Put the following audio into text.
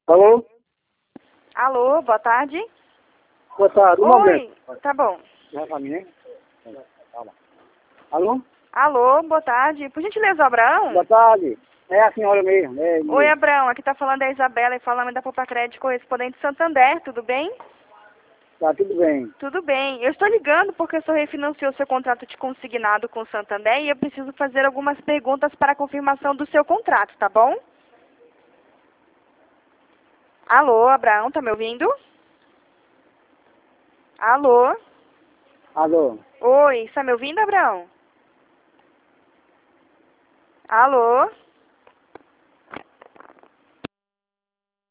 Alô? Alô, boa tarde. Boa tarde, um momento. Oi, tá bom. Alô? Alô, boa tarde. Por gentileza, Abraão? Boa tarde. É a senhora mesmo. Oi, Abraão. Aqui tá falando a Isabela e falando da Poupa Crédito correspondente Santander, tudo bem? Tá tudo bem. Tudo bem. Eu estou ligando porque o senhor refinanciou seu contrato de consignado com o Santander e eu preciso fazer algumas perguntas para a confirmação do seu contrato, tá bom? Alô, Abraão, tá me ouvindo? Alô? Alô? Oi, está me ouvindo, Abraão? Alô?